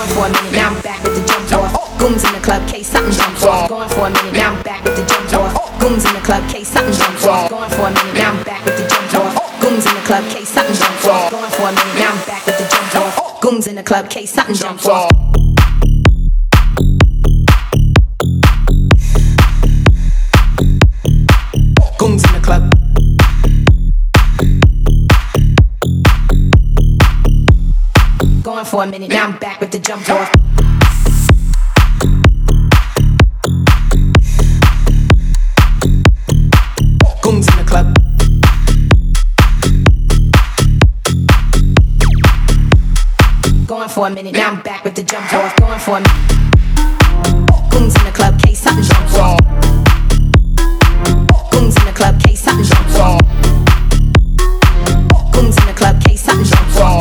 Going for a minute, now I'm back with the jump off. Goons in the club, case something jump off. Going for a minute, now I'm back with the jump off. Goons in the club, case something jump off. Going for a minute, now I'm back with the jump off. Goons in the club, case something jump off. Going for a minute, now I'm back with the jump off. Goons in the club, case something jump off. Goons in the club. Going for a minute, now I'm back with the jump off. Goons in the club. Going for a minute, now I'm back with the jump off. Going for a minute. Goons in the club, case something jump off. Goons in the club, case something jump off. Goons in the club, case something jump off.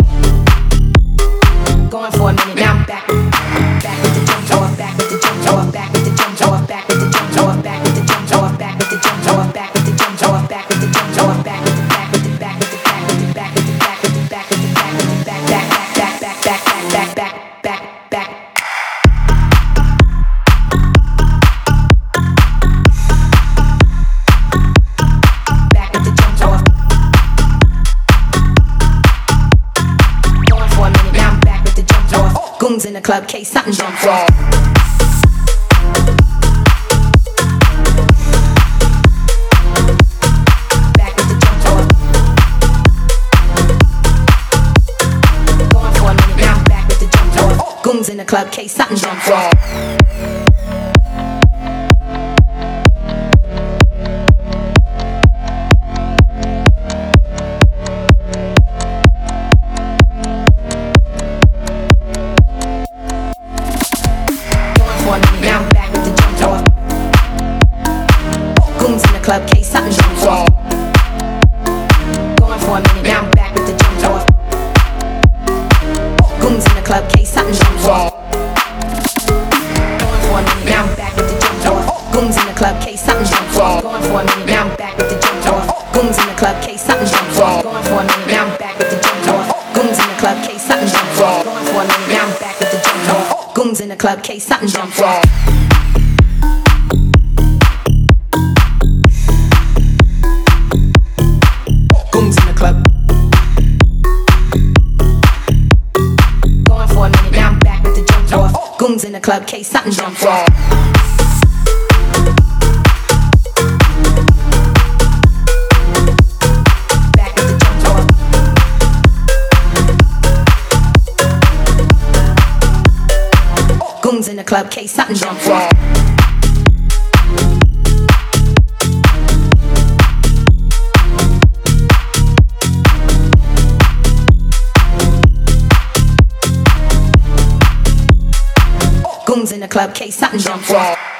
Going for a minute, now I'm back. Back with the jump off, back with the jump off, back with the jump off, back with the jump off, back with the jump off, back with the jump off, back with the jump off, back with the jump off, back with the back with the back with the back with the back with the back with the back with the back with the back back back back back back back back back back. Back with the jump off. Going for a minute, now I'm back with the jump off. Goons in the club, case something jump off. Back with the jump off. Going for a minute, now I'm back with the jump off. Goons in the club, case something jump off. Now I'm back with the jump off. Goons in the club, case something jump off. Going for a minute, now I'm back with the jump off. Goons in the club, case something jump off. Going for a minute, now I'm back with the jump off. Goons in the club, case something jump off. Going for a minute, now I'm back with the jump off. Goons in the club, case something jump off. Going for a minute, now I'm back with the jump off. Goons in the club, case something jump off. Going for a minute, now I'm back with the jump off. Goons in the club, case something jump off. Goons in the club. Going for a minute, now I'm back with the jump off. Goons in the club, case something jump off. Back with the jump off. Goons in the club, case something jump off. Goons in the club, case something jump off.